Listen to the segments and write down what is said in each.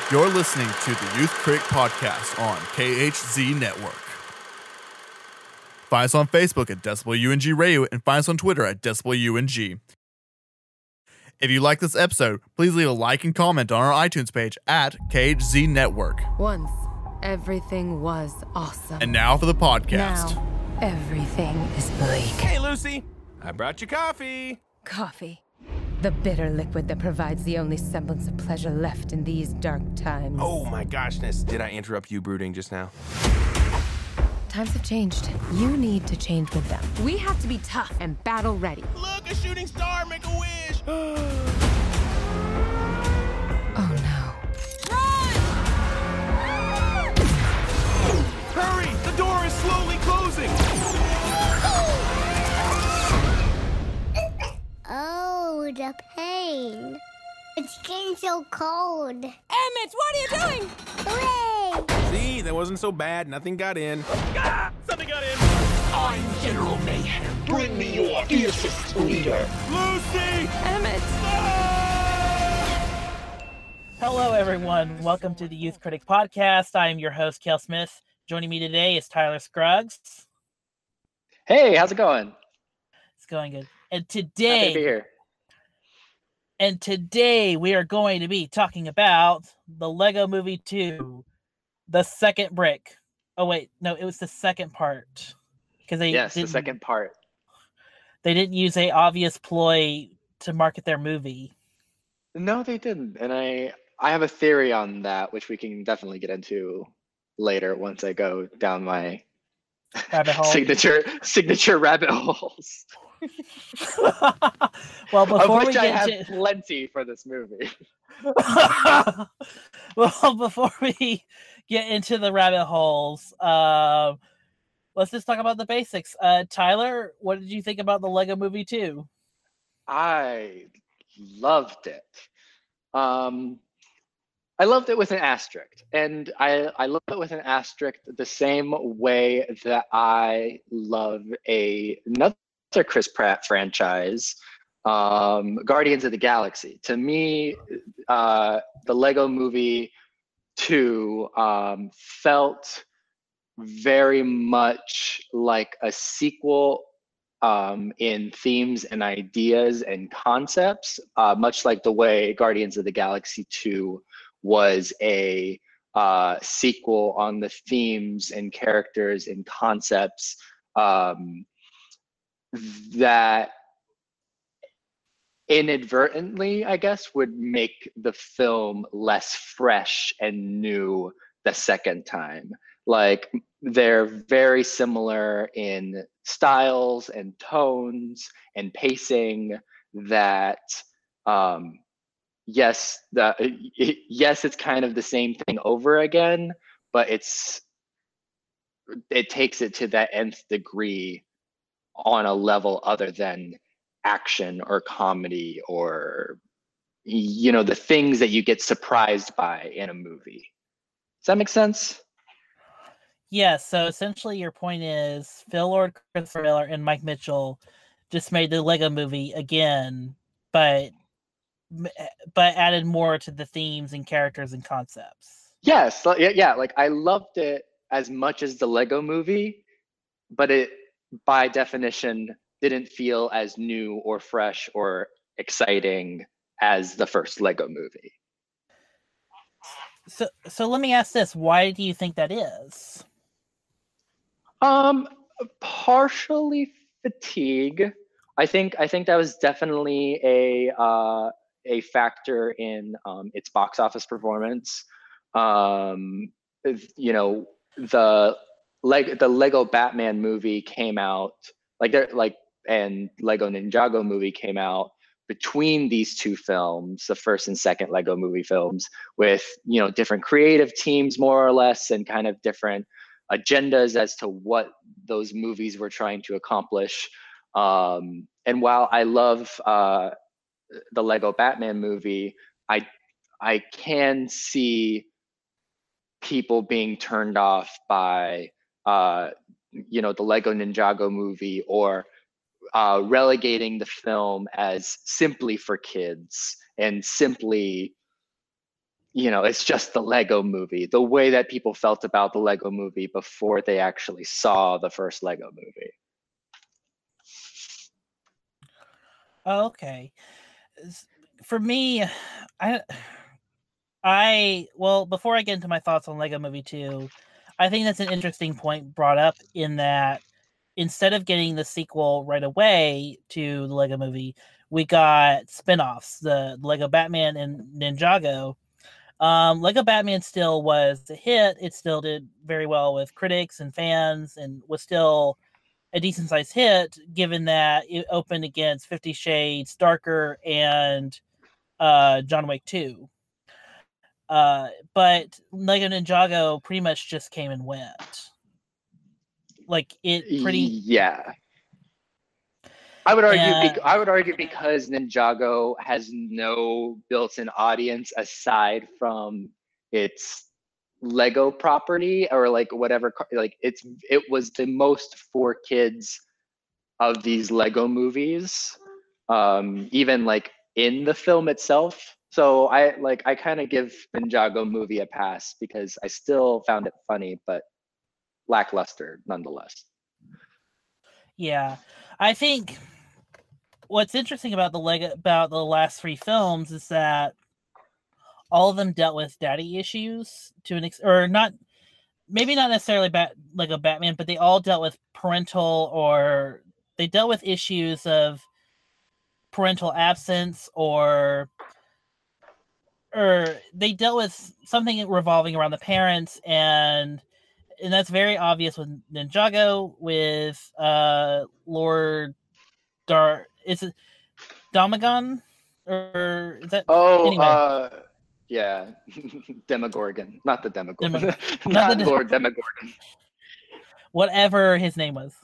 You're listening to the Youth Critic Podcast on KHZ Network. Find us on Facebook at Decibel UNG Radio and find us on Twitter at Decibel UNG. If you like this episode, please leave a like and comment on our iTunes page at KHZ Network. Once, everything was awesome. And now for the podcast. Now, everything is bleak. Hey, Lucy, I brought you coffee. Coffee. The bitter liquid that provides the only semblance of pleasure left in these dark times. Oh my goshness, did I interrupt you brooding just now? Times have changed. You need to change with them. We have to be tough and battle ready. Look, a shooting star, make a wish. Oh no. Hurry, the door is slowly closing. Oh, the pain. It's getting so cold. Emmett, what are you doing? Hooray! See, that wasn't so bad. Nothing got in. Ah, something got in. I'm General Mayhem. Bring me your fiercest leader. Lucy! Emmett! Hello, everyone. Welcome to the Youth Critic Podcast. I am your host, Cale Smith. Joining me today is Tyler Scruggs. Hey, how's it going? It's going good. And Happy to be here. today we are going to be talking about the Lego Movie 2, the second brick. Oh wait, no, it was the second part because the second part. They didn't use a obvious ploy to market their movie. No, they didn't, and I have a theory on that, which we can definitely get into later once I go down my Rabbit hole. signature rabbit holes. Well, before of which we I get have to... plenty for this movie. Well, before we get into the rabbit holes, let's just talk about the basics. Tyler, what did you think about the Lego Movie 2? I loved it. I loved it with an asterisk, and I love it with an asterisk the same way that I love another Chris Pratt franchise, Guardians of the Galaxy. To me, the Lego Movie 2 felt very much like a sequel in themes and ideas and concepts, much like the way Guardians of the Galaxy 2 was a sequel on the themes and characters and concepts that inadvertently, I guess, would make the film less fresh and new the second time. Like, they're very similar in styles and tones and pacing that, yes, it's kind of the same thing over again, but it takes it to that nth degree on a level other than action or comedy or, the things that you get surprised by in a movie. Does that make sense? Yeah, so essentially your point is Phil Lord, Christopher Miller, and Mike Mitchell just made the Lego Movie again, but added more to the themes and characters and concepts. Yes, yeah, like I loved it as much as the Lego Movie, but it, by definition, didn't feel as new or fresh or exciting as the first Lego Movie. So let me ask this: why do you think that is? Partially fatigue. I think that was definitely a factor in its box office performance. The Lego Batman movie came out and Lego Ninjago movie came out between these two films, the first and second Lego movie films, with different creative teams more or less and kind of different agendas as to what those movies were trying to accomplish. And while I love the Lego Batman movie, I can see people being turned off by the Lego Ninjago movie, or relegating the film as simply for kids and simply it's just the Lego movie, the way that people felt about the Lego movie before they actually saw the first Lego movie. Okay. For me, well, before I get into my thoughts on Lego Movie 2, I think that's an interesting point brought up in that instead of getting the sequel right away to the Lego Movie, we got spin-offs, the Lego Batman and Ninjago. Lego Batman still was a hit. It still did very well with critics and fans and was still a decent sized hit, given that it opened against 50 Shades Darker and John Wick 2. But Lego Ninjago pretty much just came and went. Like it pretty. Yeah. I would argue because Ninjago has no built-in audience aside from its Lego property or like whatever, like it was the most for kids of these Lego movies, even like in the film itself. So I kind of give Ninjago movie a pass because I still found it funny, but lackluster nonetheless. Yeah, I think what's interesting about the last 3 films is that all of them dealt with daddy issues or not, maybe not necessarily Lego Batman, but they all dealt with they dealt with issues of parental absence or they dealt with something revolving around the parents, and that's very obvious with Ninjago, with Lord is it Domagon? Or is that anyway? Yeah. Demogorgon. Not the Demogorgon. Not Lord Demogorgon. Whatever his name was.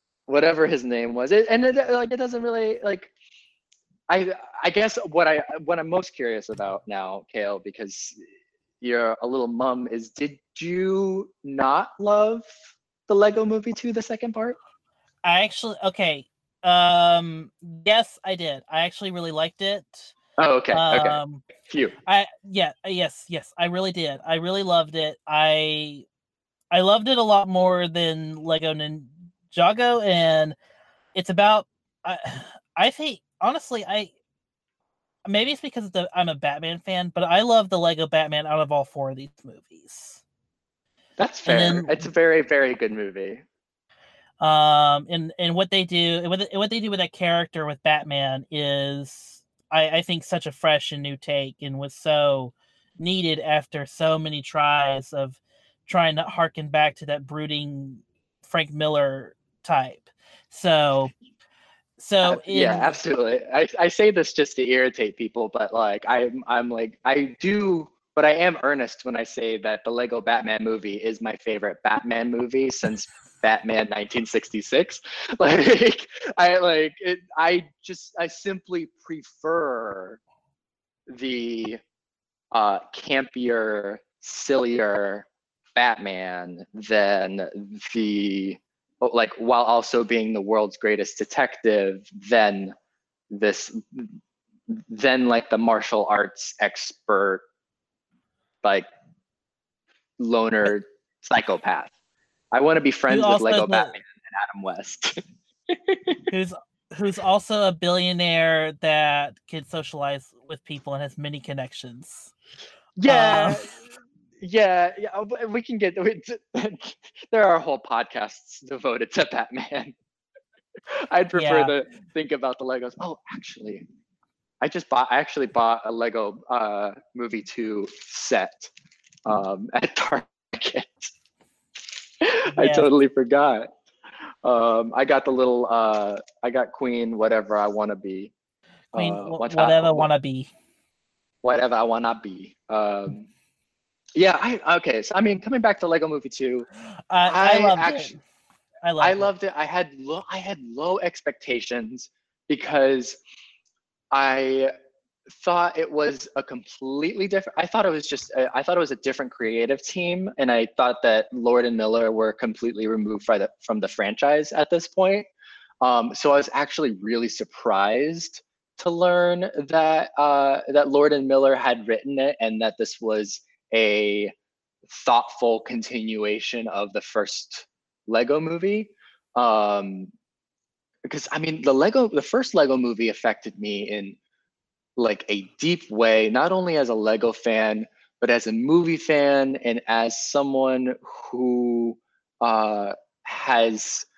It doesn't really like I guess what I'm most curious about now, Kale, because you're a little mum, is did you not love the Lego Movie 2, the second part? Okay. Yes, I did. I actually really liked it. Oh, okay. Okay. Phew. Yes, I really did. I really loved it. I loved it a lot more than Lego Ninjago, and it's about. I think honestly, maybe it's because I'm a Batman fan, but I love the Lego Batman out of all 4 of these movies. That's fair. It's a very, very good movie. And what they do with that character with Batman is I think such a fresh and new take, and was so needed after so many tries of trying to harken back to that brooding Frank Miller type. So yeah, absolutely. I say this just to irritate people, but like I'm like I do, but I am earnest when I say that the Lego Batman movie is my favorite Batman movie since Batman 1966. Like I simply prefer the campier, sillier Batman than the while also being the world's greatest detective, than like the martial arts expert, like loner psychopath. I want to be friends with Lego Batman and Adam West. who's also a billionaire that can socialize with people and has many connections. Yeah. Yeah, we can get. There are whole podcasts devoted to Batman. I'd prefer to think about the Legos. Oh, actually, I actually bought a Lego Movie 2 set at Target. I totally forgot. I got the little. I got Queen, whatever I want to be. Whatever I want to be. Whatever I want to be. Yeah, okay. So I mean, coming back to Lego Movie 2, I loved it. I had low expectations because I thought it was a completely different. I thought it was a different creative team, and I thought that Lord and Miller were completely removed from the franchise at this point. So I was actually really surprised to learn that that Lord and Miller had written it, and that this was a thoughtful continuation of the first Lego movie. Because I mean, the first Lego movie affected me in like a deep way, not only as a Lego fan, but as a movie fan and as someone who has,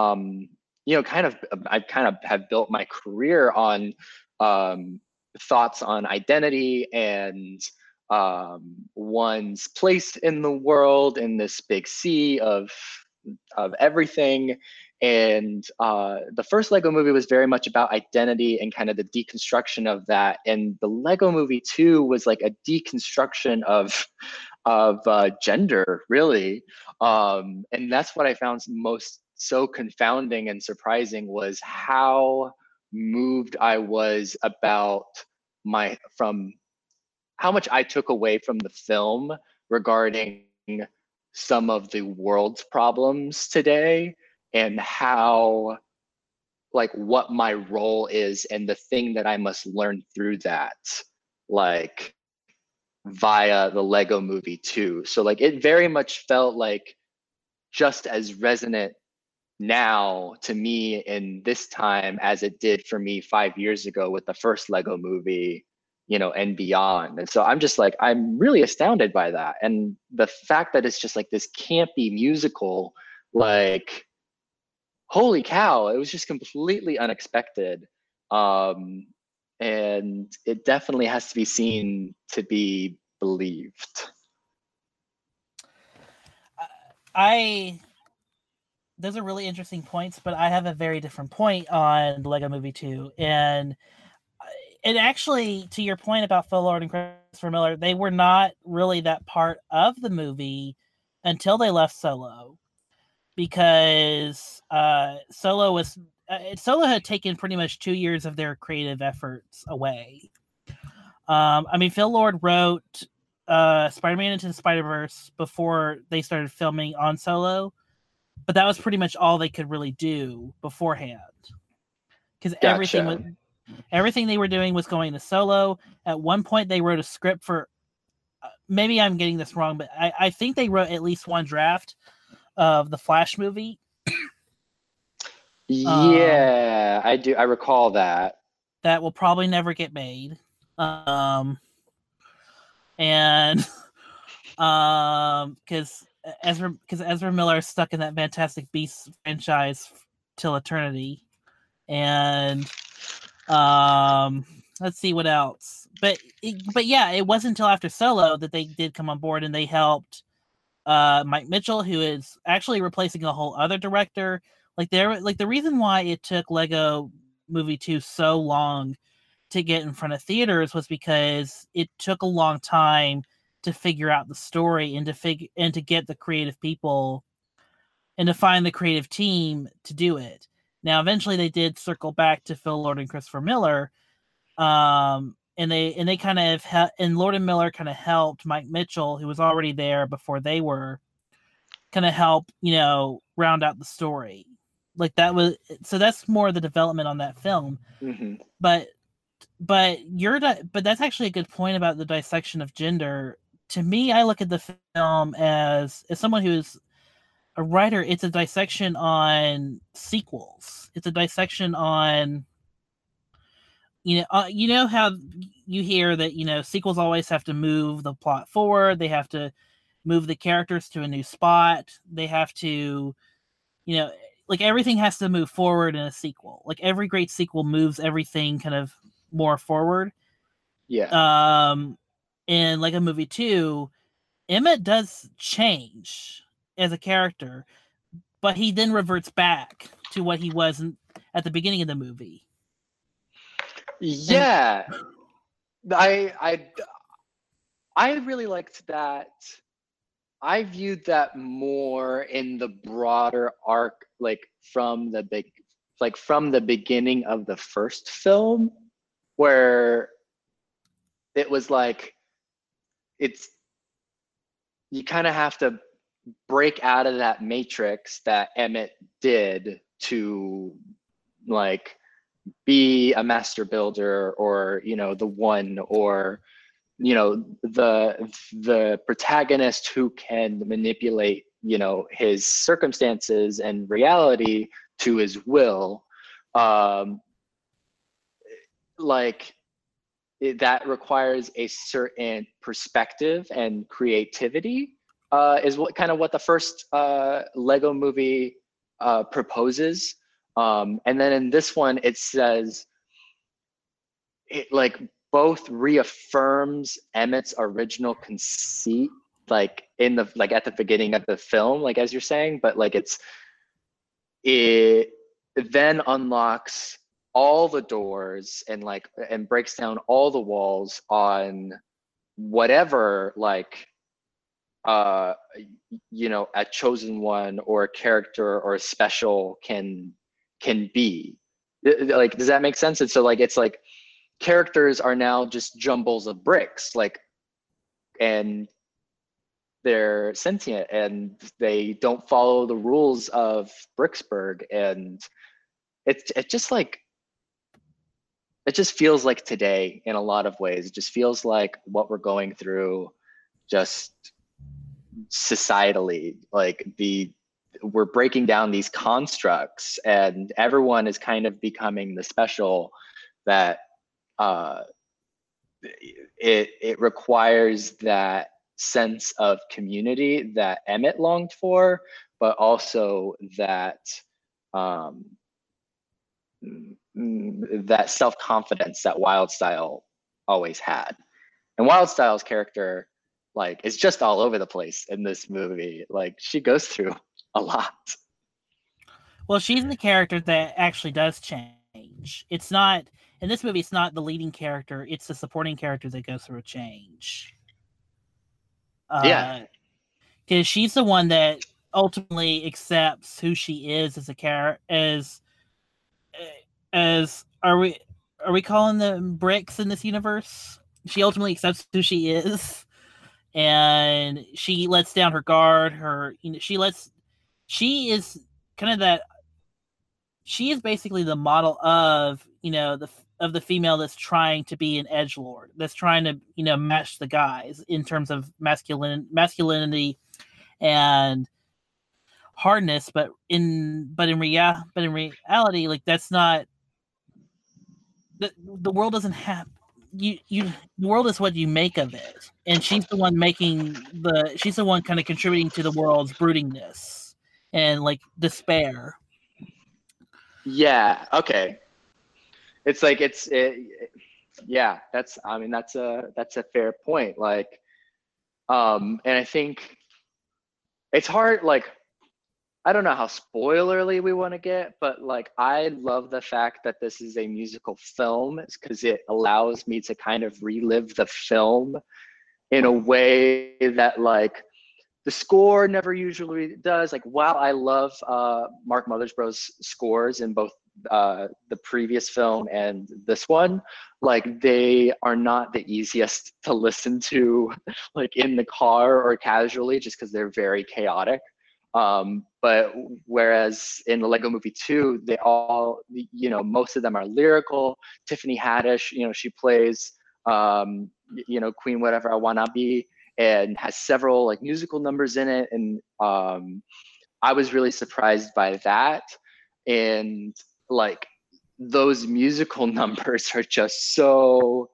I kind of have built my career on thoughts on identity and one's place in the world in this big sea of everything. And the first Lego movie was very much about identity and kind of the deconstruction of that. And the Lego movie 2 was like a deconstruction of gender, really. And that's what I found most so confounding and surprising, was how moved I was about from how much I took away from the film regarding some of the world's problems today, and how, like, what my role is and the thing that I must learn through that, like, via the Lego movie 2. So like it very much felt like just as resonant now to me in this time as it did for me 5 years ago with the first Lego movie, and beyond. And so I'm just like, I'm really astounded by that. And the fact that it's just like this campy musical, like, holy cow, it was just completely unexpected. And it definitely has to be seen to be believed. Those are really interesting points, but I have a very different point on Lego Movie 2. And actually, to your point about Phil Lord and Christopher Miller, they were not really that part of the movie until they left Solo, because Solo had taken pretty much 2 years of their creative efforts away. I mean, Phil Lord wrote Spider-Man Into the Spider-Verse before they started filming on Solo, but that was pretty much all they could really do beforehand, because everything they were doing was going to Solo. At one point, they wrote a script for. Maybe I'm getting this wrong, but I think they wrote at least one draft of the Flash movie. Yeah, I do. I recall that. That will probably never get made. And because Ezra Miller is stuck in that Fantastic Beasts franchise till eternity. And let's see what else. But yeah, it wasn't until after Solo that they did come on board, and they helped Mike Mitchell, who is actually replacing a whole other director. The reason why it took Lego Movie 2 so long to get in front of theaters was because it took a long time to figure out the story and to get the creative people and to find the creative team to do it. Now, eventually, they did circle back to Phil Lord and Christopher Miller, and they kind of and Lord and Miller kind of helped Mike Mitchell, who was already there before they were, kind of help round out the story. Like that was so that's more the development on that film. Mm-hmm. But that's actually a good point about the dissection of gender. To me, I look at the film as someone who's a writer. It's a dissection on sequels. It's a dissection on, how you hear that, sequels always have to move the plot forward. They have to move the characters to a new spot. They have to, like everything has to move forward in a sequel. Like every great sequel moves everything kind of more forward. Yeah. In Lego Movie 2, Emmett does change as a character, but he then reverts back to what he was at the beginning of the movie. Yeah. I really liked that. I viewed that more in the broader arc, from the beginning of the first film, where it was like you kind of have to break out of that matrix that Emmett did to be a master builder, or the one, or the protagonist who can manipulate his circumstances and reality to his will. That requires a certain perspective and creativity, is what the first Lego movie proposes. And then in this one, it says it both reaffirms Emmett's original conceit, at the beginning of the film, as you're saying, but it then unlocks all the doors and breaks down all the walls on whatever a chosen one or a character or a special can be. Does that make sense? And so it's characters are now just jumbles of bricks, and they're sentient and they don't follow the rules of Bricksburg, and it just feels like today in a lot of ways. It just feels like what we're going through just societally, we're breaking down these constructs, and everyone is kind of becoming the special that it requires that sense of community that Emmett longed for, but also that that self-confidence that Wildstyle always had. And Wildstyle's character is just all over the place in this movie. She goes through a lot. Well, she's the character that actually does change. It's not, in this movie, it's not the leading character, it's the supporting character that goes through a change. Yeah. Because she's the one that ultimately accepts who she is as a character, as are we calling them bricks in this universe? She ultimately accepts who she is, and she lets down her guard. She is kind of that. She is basically the model of the female that's trying to be an edgelord, that's trying to match the guys in terms of masculinity and hardness, but in reality, that's not. The world doesn't have the world is what you make of it, and she's the one she's the one kind of contributing to the world's broodingness and despair. Yeah. Okay. It's yeah. That's a fair point. And I think it's hard. I don't know how spoilerly we want to get, but I love the fact that this is a musical film, because it allows me to kind of relive the film in a way that the score never usually does. While I love Mark Mothersbaugh's scores in both the previous film and this one, they are not the easiest to listen to in the car or casually, just because they're very chaotic. But whereas in the Lego Movie 2, they all, most of them are lyrical. Tiffany Haddish, she plays, Queen Whatever I Wanna Be, and has several musical numbers in it. And I was really surprised by that. And those musical numbers are just so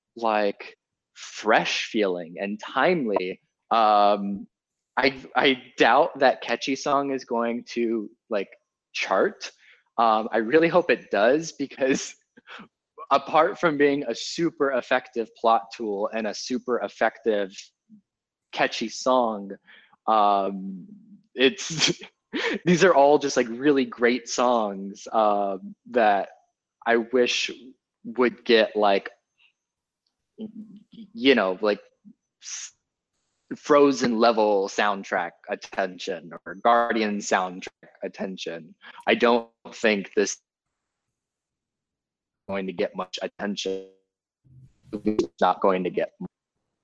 fresh feeling and timely. I doubt that Catchy Song is going to chart. I really hope it does, because apart from being a super effective plot tool and a super effective catchy song, these are all just really great songs that I wish would get Frozen level soundtrack attention or Guardian soundtrack attention. I don't think this is going to get much attention. It's not going to get much.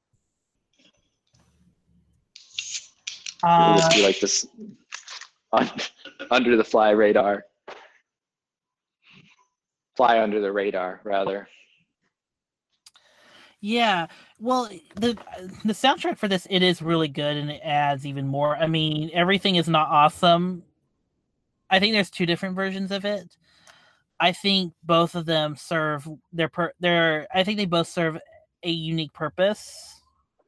It'll just be this under the fly radar. fly under the radar rather. Yeah, well, the soundtrack for this, it is really good, and it adds even more. I mean, Everything Is Not Awesome. I think there's two different versions of it. I think both of them serve I think they both serve a unique purpose.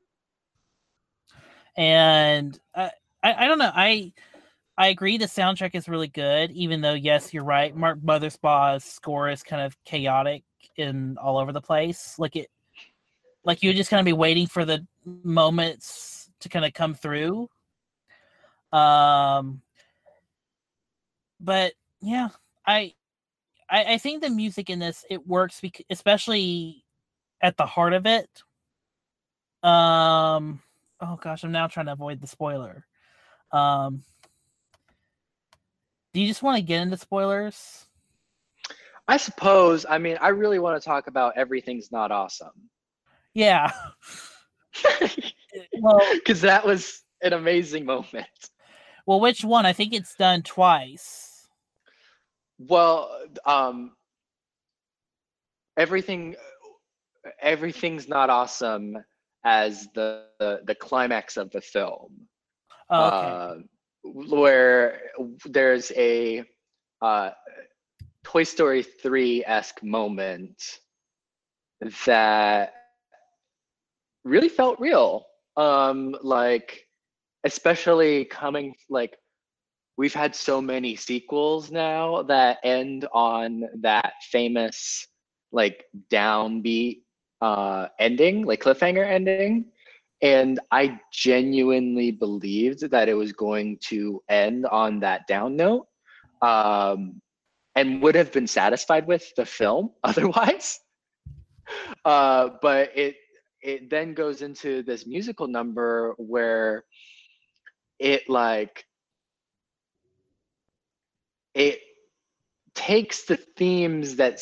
And I don't know. I agree the soundtrack is really good, even though, yes, you're right, Mark Mothersbaugh's score is kind of chaotic and all over the place. Like you just kind of be waiting for the moments to kind of come through. But yeah, I think the music in this, it works especially at the heart of it. Oh gosh, I'm now trying to avoid the spoiler. Do you just want to get into spoilers? I suppose. I mean, I really want to talk about Everything's Not Awesome. Yeah. Well, because that was an amazing moment. Well, which one? I think it's done twice. Well, Everything's Not Awesome as the climax of the film. Oh, okay. Where there's a Toy Story 3-esque moment that really felt real. Like, especially coming, like, we've had so many sequels now that end on that famous, like, downbeat ending, like cliffhanger ending. And I genuinely believed that it was going to end on that down note, and would have been satisfied with the film otherwise. But it then goes into this musical number where it takes the themes that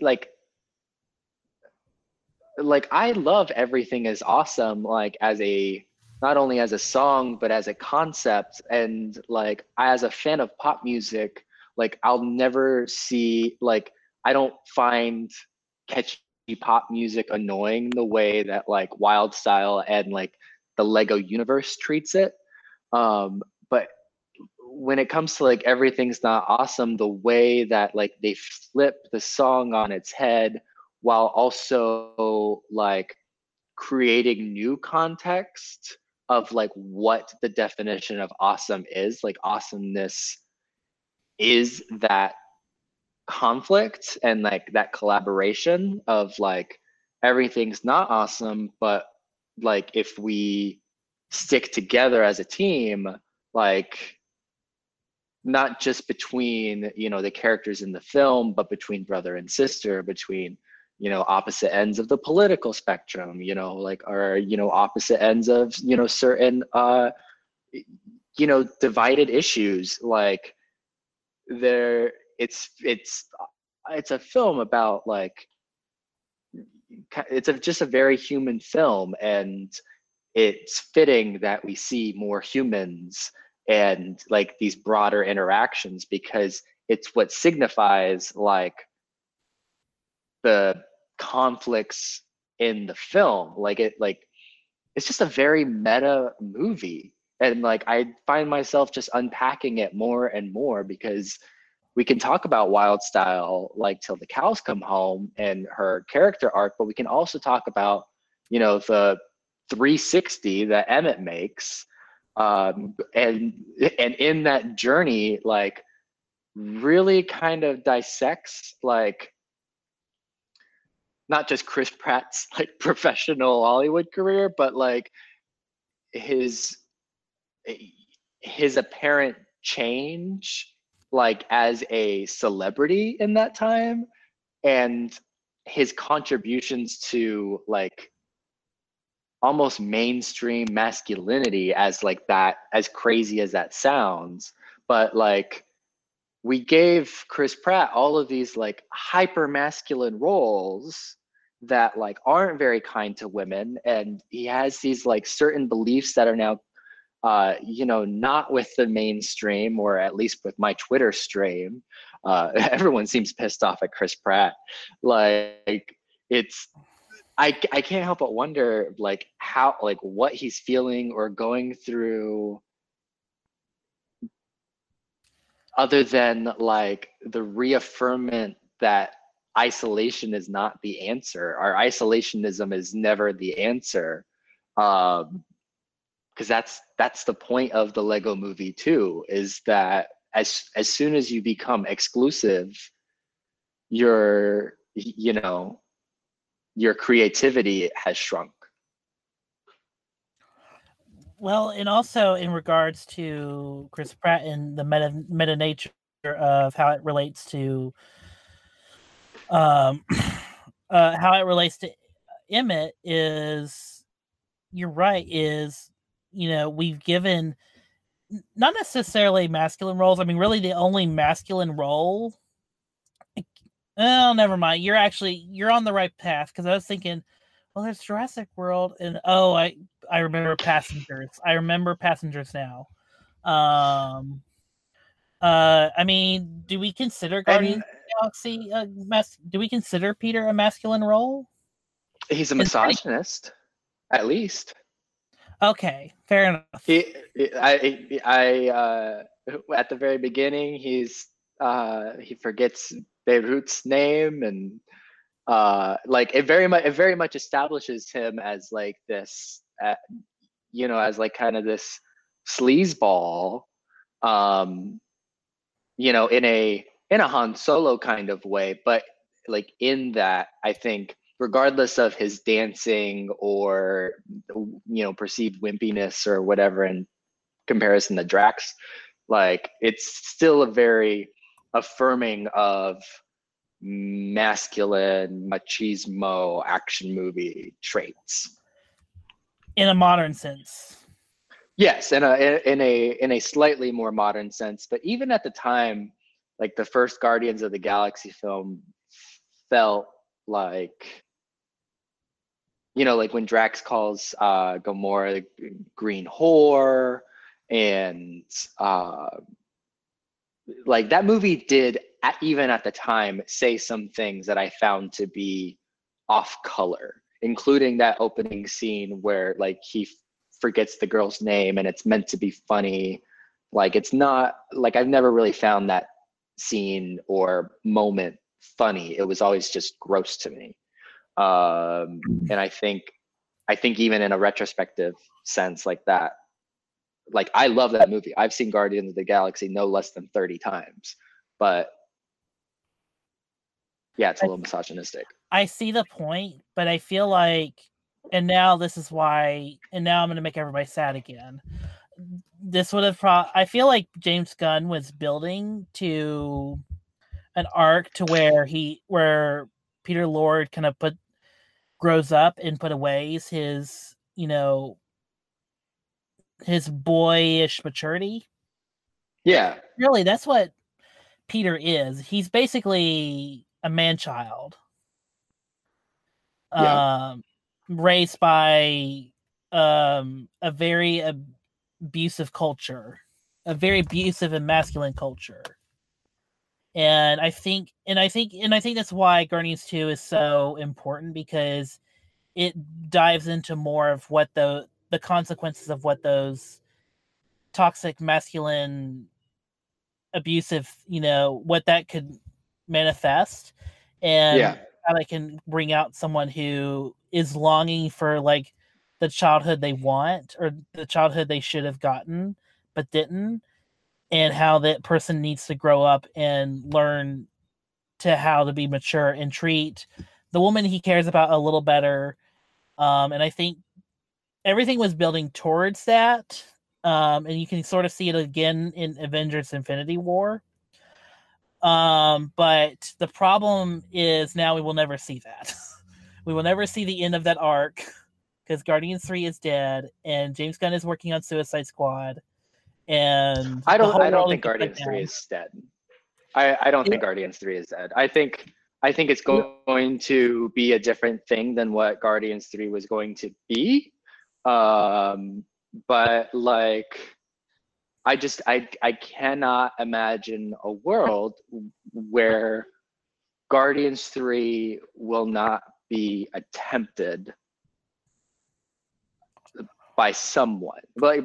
I love Everything Is Awesome, like not only as a song, but as a concept. And like, as a fan of pop music, like I'll never see, like, I don't find catchy pop music annoying the way that like Wild Style and like the Lego universe treats it. But when it comes to like Everything's Not Awesome, the way that like they flip the song on its head while also like creating new context of like what the definition of awesome is. Like, awesomeness is that conflict and like that collaboration of like everything's not awesome, but like if we stick together as a team, like not just between, you know, the characters in the film, but between brother and sister, between, you know, opposite ends of the political spectrum, you know, like, or, you know, opposite ends of, you know, certain you know, divided issues. Like, it's a film about like, it's just a very human film, and it's fitting that we see more humans and like these broader interactions, because it's what signifies like the conflicts in the film. Like it's just a very meta movie, and like I find myself just unpacking it more and more, because we can talk about Wild Style like till the cows come home and her character arc, but we can also talk about, you know, the 360 that Emmett makes, and in that journey, like really kind of dissects like not just Chris Pratt's like professional Hollywood career, but like his apparent change like as a celebrity in that time, and his contributions to like almost mainstream masculinity, as like that, as crazy as that sounds. But like, we gave Chris Pratt all of these like hyper masculine roles that like aren't very kind to women, and he has these like certain beliefs that are now not with the mainstream, or at least with my Twitter stream. Everyone seems pissed off at Chris Pratt. Like, I can't help but wonder, like, how, like, what he's feeling or going through, other than like the reaffirmment that isolation is not the answer. Our isolationism is never the answer. Because that's the point of the Lego movie too, is that as soon as you become exclusive, your creativity has shrunk. Well, and also in regards to Chris Pratt and the meta nature of how it relates to Emmett, is, you're right, is, we've given not necessarily masculine roles. I mean, really the only masculine role. Oh, never mind. You're on the right path, because I was thinking, well, there's Jurassic World, and I remember Passengers. I remember Passengers now. I mean, do we consider Guardians of the Galaxy do we consider Peter a masculine role? He's a misogynist, at least. Okay, fair enough. At the very beginning, he forgets Beirut's name, and like it very much establishes him as like this, as like kind of this sleazeball, in a Han Solo kind of way, but like in that, I think, regardless of his dancing or perceived wimpiness or whatever in comparison to Drax, like it's still a very affirming of masculine machismo action movie traits in a modern sense. Yes, in a slightly more modern sense, but even at the time, like the first Guardians of the Galaxy film felt like, like when Drax calls Gamora the green whore, and like that movie did, even at the time, say some things that I found to be off color, including that opening scene where like he forgets the girl's name and it's meant to be funny. Like, it's not, like, I've never really found that scene or moment funny. It was always just gross to me. And I think even in a retrospective sense like that, like, I love that movie. I've seen Guardians of the Galaxy no less than 30 times, but yeah, it's a little misogynistic. I see the point, but I feel like, and now I'm going to make everybody sad again. This would have I feel like James Gunn was building to an arc to where Peter Lord kind of grows up and put away his, his boyish maturity. Yeah. Really, that's what Peter is. He's basically a man-child. Yeah. Raised by a very abusive culture, a very abusive and masculine culture. And I think that's why Guardians 2 is so important, because it dives into more of what the consequences of what those toxic, masculine, abusive, what that could manifest, and how they can bring out someone who is longing for like the childhood they want, or the childhood they should have gotten but didn't, and how that person needs to grow up and learn how to be mature and treat the woman he cares about a little better. And I think everything was building towards that. And you can sort of see it again in Avengers Infinity War. But the problem is now we will never see that. We will never see the end of that arc, because Guardians 3 is dead and James Gunn is working on Suicide Squad. And I don't think Guardians 3 is dead. I don't think Guardians 3 is dead. I think it's going to be a different thing than what Guardians 3 was going to be. but like I cannot imagine a world where Guardians 3 will not be attempted by someone. The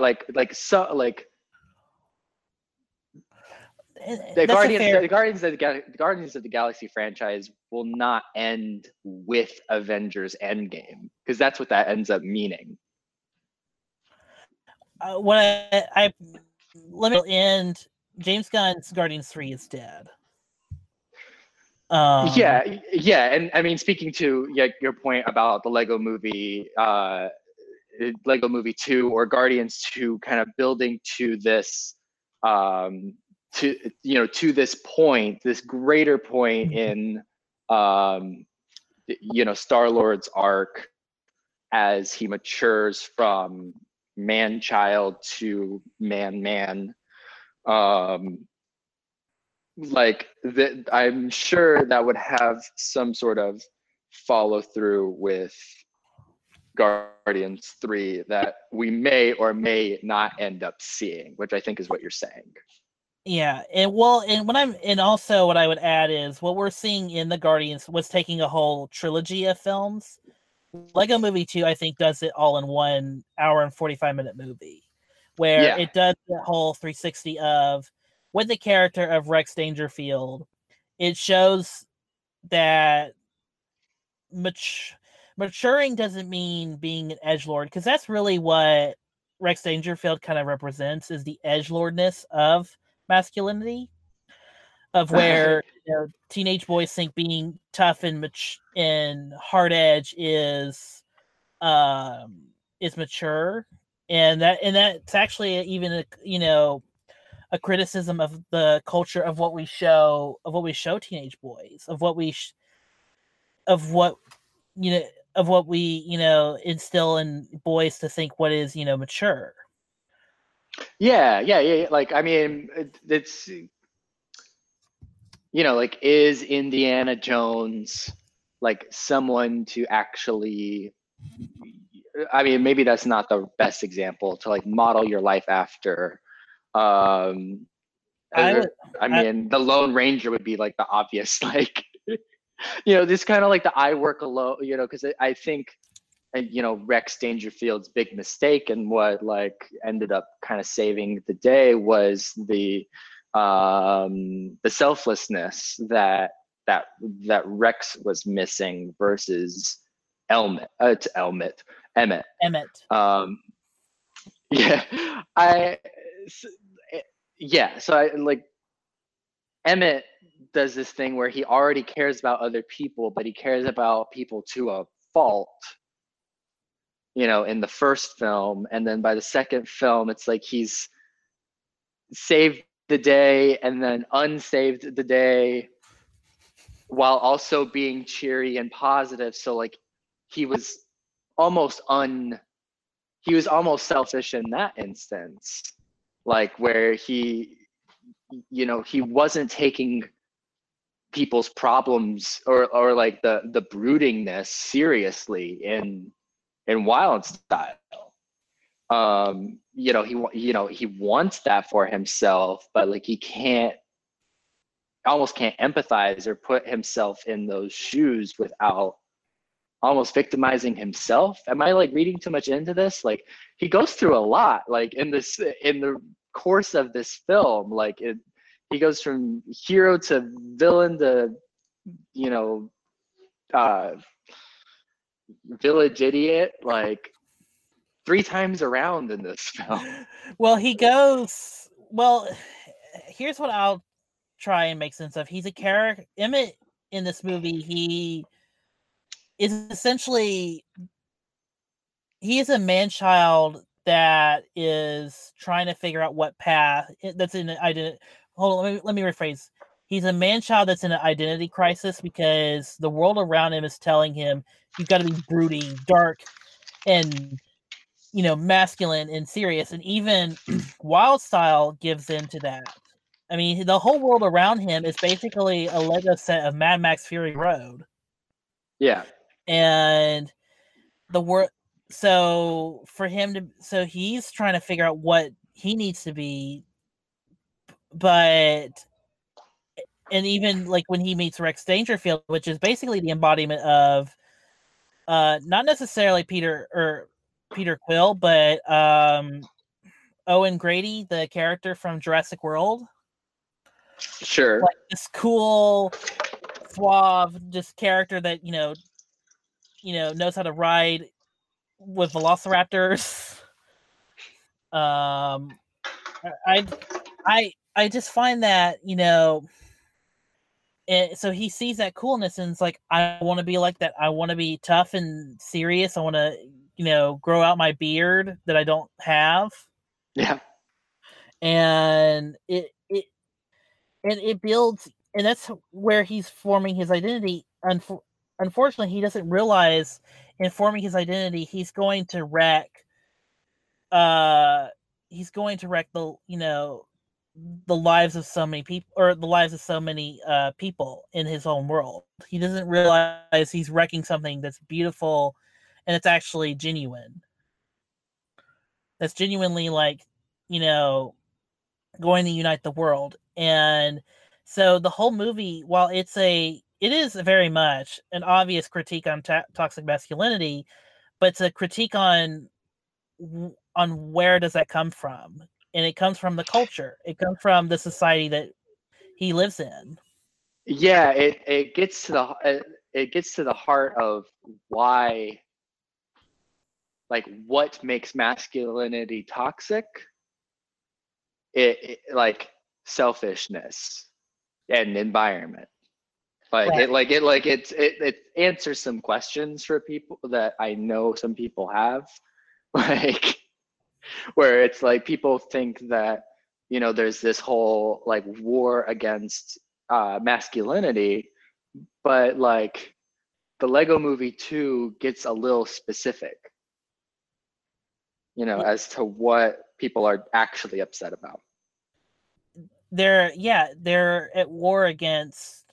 Guardians of the Galaxy franchise will not end with Avengers Endgame, because that's what that ends up meaning. Let me end. James Gunn's Guardians 3 is dead. Yeah, and I mean, speaking to your point about the Lego Movie 2 or Guardians 2, kind of building to this, to this point, this greater point in, Star-Lord's arc as he matures from man-child to man-man. I'm sure that would have some sort of follow through with Guardians 3 that we may or may not end up seeing, which I think is what you're saying. Yeah, what I would add is what we're seeing in the Guardians was taking a whole trilogy of films. Lego Movie 2, I think, does it all in 1 hour and 45-minute movie, where it does the whole 360 of, with the character of Rex Dangerfield, it shows that maturing doesn't mean being an edgelord, because that's really what Rex Dangerfield kind of represents, is the edgelordness of masculinity, of where teenage boys think being tough and hard edge is mature, and that's actually even a criticism of the culture of what we show teenage boys, of what we instill in boys to think what is mature. Yeah. Like, I mean, it's like, is Indiana Jones like someone to actually, I mean, maybe that's not the best example to like model your life after. The Lone Ranger would be like the obvious, like, this kind of like the I work alone, because I think, Rex Dangerfield's big mistake and what like ended up kind of saving the day was the selflessness that Rex was missing versus Emmett. So I like Emmett does this thing where he already cares about other people, but he cares about people to a fault, in the first film. And then by the second film, it's like he's saved the day and then unsaved the day while also being cheery and positive. So like he was almost selfish in that instance, like where he wasn't taking people's problems or like the broodingness seriously in Wild Style. He wants that for himself, but like he almost can't empathize or put himself in those shoes without almost victimizing himself. Am I like reading too much into this? Like he goes through a lot, like in the course of this film. Like he goes from hero to villain to, village idiot, like 3 times around in this film. Well, here's what I'll try and make sense of. He's a character. Emmett in this movie, he is a man-child that is trying to figure out what path that's in identity. Hold on, let me rephrase. He's a man-child that's in an identity crisis because the world around him is telling him you've got to be broody, dark, and masculine and serious. And even Wild Style gives in to that. I mean, the whole world around him is basically a Lego set of Mad Max Fury Road. Yeah. And so for him to, so he's trying to figure out what he needs to be, but, and even like when he meets Rex Dangerfield, which is basically the embodiment of not necessarily Peter Quill, but Owen Grady, the character from Jurassic World. Sure. Like this cool, suave, just character that knows how to ride with velociraptors. I just find that so he sees that coolness and it's like, I want to be like that. I want to be tough and serious. I want to grow out my beard that I don't have. Yeah. And it builds, and that's where he's forming his identity. Unfortunately, he doesn't realize in forming his identity, he's going to wreck the the lives of so many people, or the lives of so many people in his own world. He doesn't realize he's wrecking something that's beautiful and it's actually genuine. That's genuinely going to unite the world. And so the whole movie, while it is very much an obvious critique on toxic masculinity, but it's a critique on where does that come from? And it comes from the culture. It comes from the society that he lives in. Yeah, it gets to the heart of why, like, what makes masculinity toxic. It like selfishness and environment. Like right. it answers some questions for people that I know some people have, like, where it's like people think that there's this whole like war against masculinity, but like the Lego Movie 2 gets a little specific, as to what people are actually upset about. They're at war against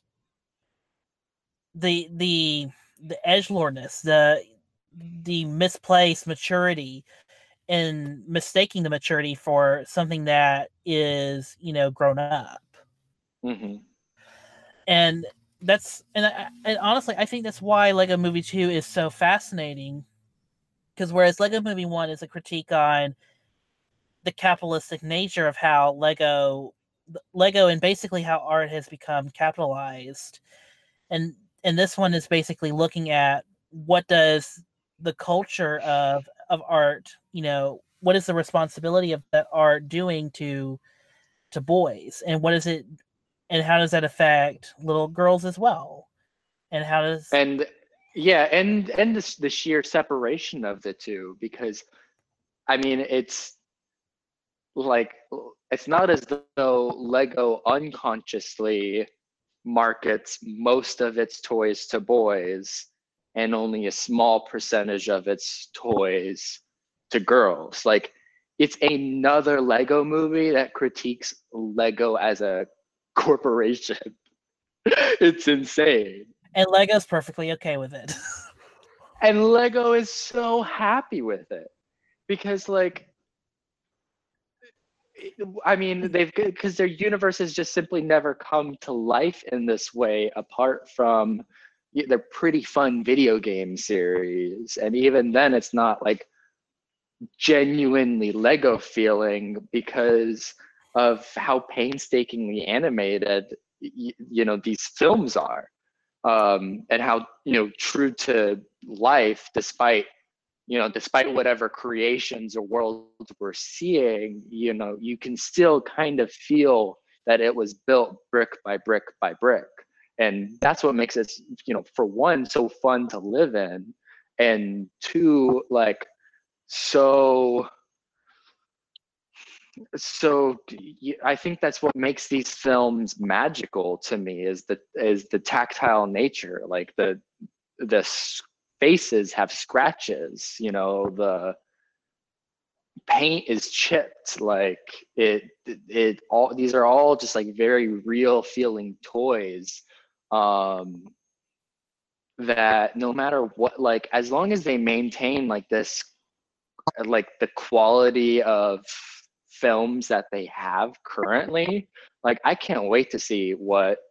the edgelordness, the misplaced maturity, and mistaking the maturity for something that is grown up. Mm-hmm. And honestly, I think that's why Lego Movie 2 is so fascinating, because whereas Lego Movie 1 is a critique on the capitalistic nature of how Lego and basically how art has become capitalized, and this one is basically looking at what does the culture of art, what is the responsibility of that art doing to boys, and what is it, and how does that affect little girls as well, and how does and the sheer separation of the two, because I mean it's like, it's not as though Lego unconsciously markets most of its toys to boys and only a small percentage of its toys to girls. Like, it's another Lego movie that critiques Lego as a corporation. It's insane. And Lego's perfectly okay with it. And Lego is so happy with it because, like, I mean, because their universe has just simply never come to life in this way apart from their pretty fun video game series. And even then, it's not like genuinely Lego feeling because of how painstakingly animated these films are, and how true to life, despite whatever creations or worlds we're seeing, you can still kind of feel that it was built brick by brick by brick. And that's what makes it, for one, so fun to live in, and two, like, so I think that's what makes these films magical to me, is the tactile nature. Like, the faces have scratches, the paint is chipped, like it all, these are all just like very real feeling toys, that no matter what, like as long as they maintain like this, like the quality of films that they have currently, like I can't wait to see what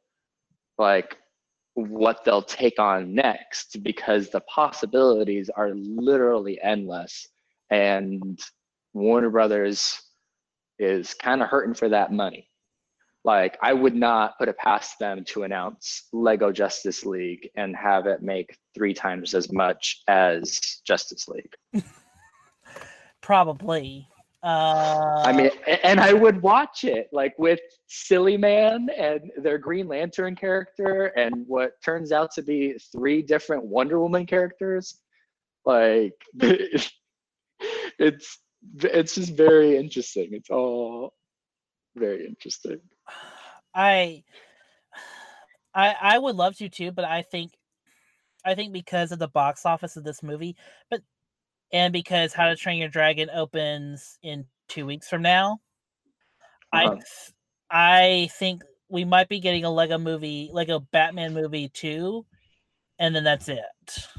they'll take on next, because the possibilities are literally endless, and Warner Brothers is kind of hurting for that money. Like I would not put it past them to announce Lego Justice League and have it make 3 times as much as Justice League. Probably. I mean, and I would watch it, like with Silly Man and their Green Lantern character and what turns out to be 3 different Wonder Woman characters. Like it's just very interesting. It's all very interesting. I would love to too, but I think because of the box office of this movie, and because How to Train Your Dragon opens in 2 weeks from now, I think we might be getting a Lego Batman movie too, and then that's it.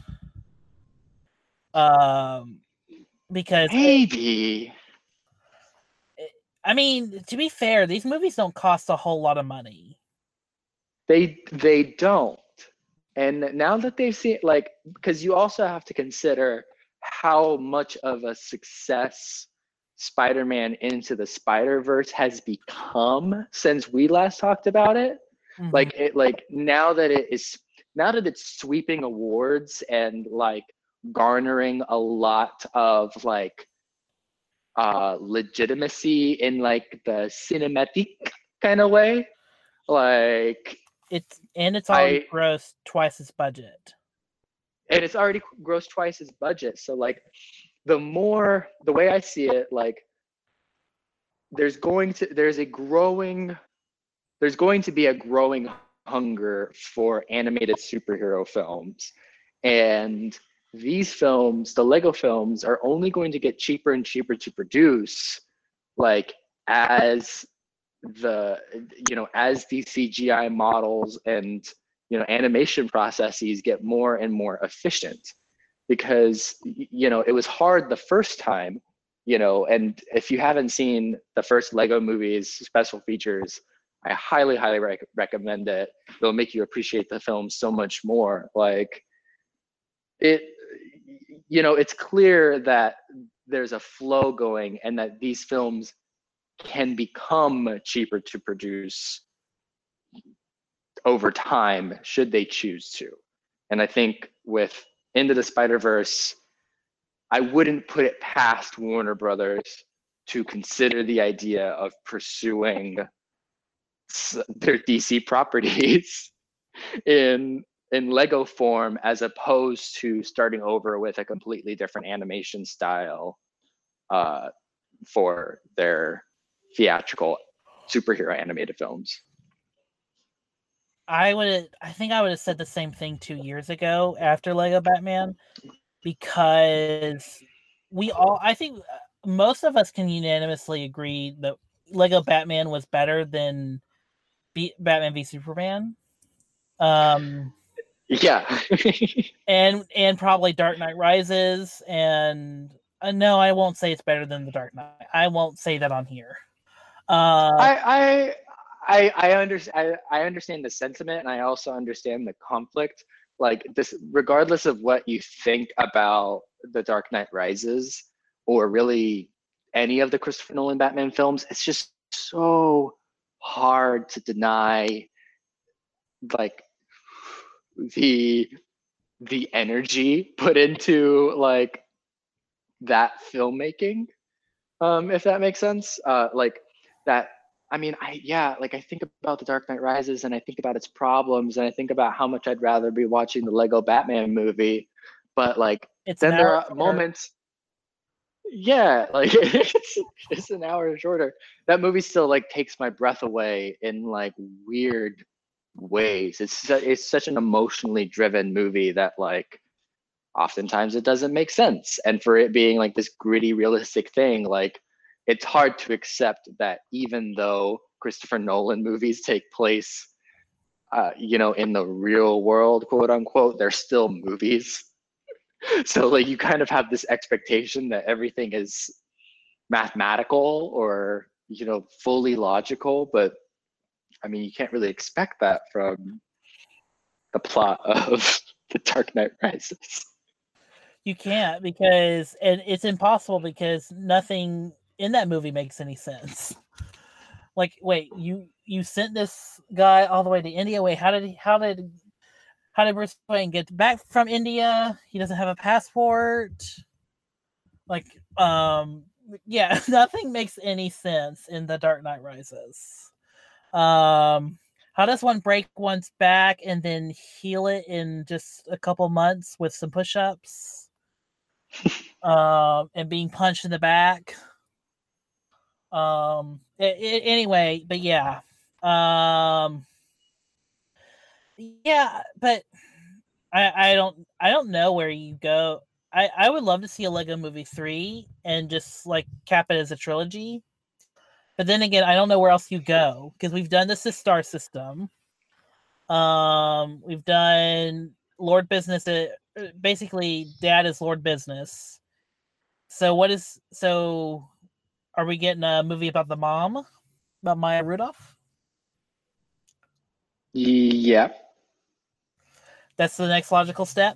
Because maybe. I mean, to be fair, these movies don't cost a whole lot of money. They don't. And now that they've seen, like, because you also have to consider how much of a success Spider-Man Into the Spider-Verse has become since we last talked about it. Mm-hmm. Now that it's sweeping awards and like garnering a lot of like legitimacy in like the cinematic kind of way, like it's already grossed twice its budget. And it's already grossed twice its budget. So like the way I see it, like there's going to be a growing hunger for animated superhero films. And these films, the Lego films, are only going to get cheaper and cheaper to produce, like as these CGI models and animation processes get more and more efficient. Because it was hard the first time, and if you haven't seen the first Lego movies special features, I highly recommend it. It'll make you appreciate the film so much more. Like it's clear that there's a flow going, and that these films can become cheaper to produce over time should they choose to. And I think with Into the Spider-Verse, I wouldn't put it past Warner Brothers to consider the idea of pursuing their DC properties in Lego form, as opposed to starting over with a completely different animation style for their theatrical superhero animated films. I think I would have said the same thing 2 years ago after Lego Batman, because I think most of us can unanimously agree that Lego Batman was better than Batman v Superman. Yeah. and probably Dark Knight Rises, and no, I won't say it's better than The Dark Knight. I won't say that on here. I understand the sentiment, and I also understand the conflict. Like this, regardless of what you think about The Dark Knight Rises, or really any of the Christopher Nolan Batman films, it's just so hard to deny like the energy put into like that filmmaking, if that makes sense. Like that, I mean, I think about The Dark Knight Rises, and I think about its problems, and I think about how much I'd rather be watching the Lego Batman movie, but like then there are moments. Yeah, like it's an hour shorter. That movie still like takes my breath away in like weird ways. It's such an emotionally driven movie that like oftentimes it doesn't make sense. And for it being like this gritty, realistic thing, like it's hard to accept that even though Christopher Nolan movies take place in the real world, quote unquote, they're still movies. So like you kind of have this expectation that everything is mathematical or, fully logical, but I mean, you can't really expect that from the plot of The Dark Knight Rises. You can't, because, and it's impossible because nothing in that movie makes any sense. Like, wait, you sent this guy all the way to India. Wait, how did Bruce Wayne get back from India? He doesn't have a passport. Like, yeah, nothing makes any sense in The Dark Knight Rises. How does one break one's back and then heal it in just a couple months with some push-ups? And being punched in the back. Anyway, but yeah. Yeah, but I don't know where you go. I would love to see a Lego Movie 3 and just like cap it as a trilogy. But then again, I don't know where else you go, because we've done this Star System. We've done Lord Business. Basically, Dad is Lord Business. So are we getting a movie about the mom, about Maya Rudolph? Yeah. That's the next logical step.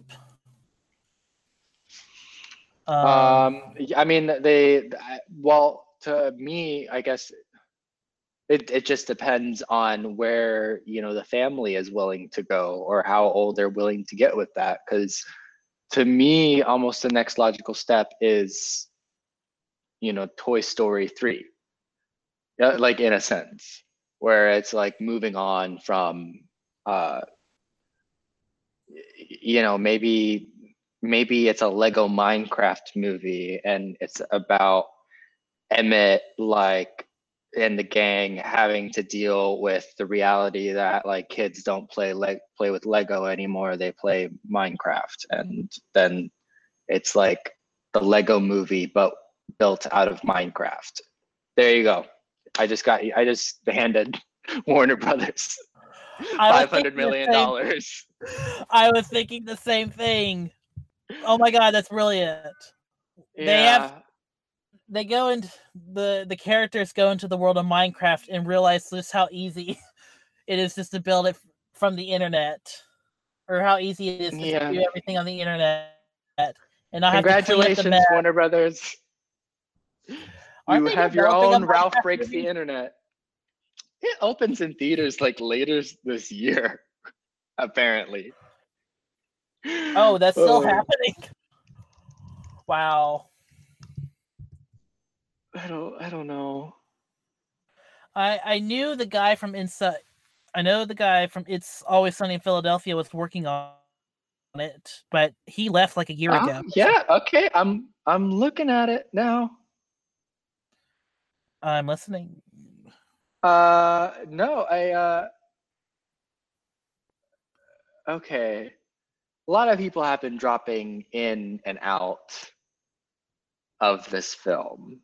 I mean, to me, I guess it just depends on where, the family is willing to go or how old they're willing to get with that. Because to me, almost the next logical step is, Toy Story 3. Like in a sense, where it's like moving on from, maybe it's a Lego Minecraft movie and it's about Emmett, like, and the gang having to deal with the reality that like kids don't play with Lego anymore, they play Minecraft. And then it's like the Lego movie but built out of Minecraft. There you go. I just handed Warner Brothers $500 million. I was thinking the same thing. Oh my god, that's brilliant. Yeah. They go into the characters go into the world of Minecraft and realize just how easy it is just to build it from the internet, or how easy it is to do everything on the internet. And not congratulations, Warner Brothers. You have your own Ralph Breaks the Internet. It opens in theaters like later this year, apparently. Oh, that's still happening. Wow. I don't know. I knew the guy from Inside. I know the guy from It's Always Sunny in Philadelphia was working on it, but he left like a year ago. Yeah. Okay. I'm looking at it now. I'm listening. No, okay. A lot of people have been dropping in and out of this film.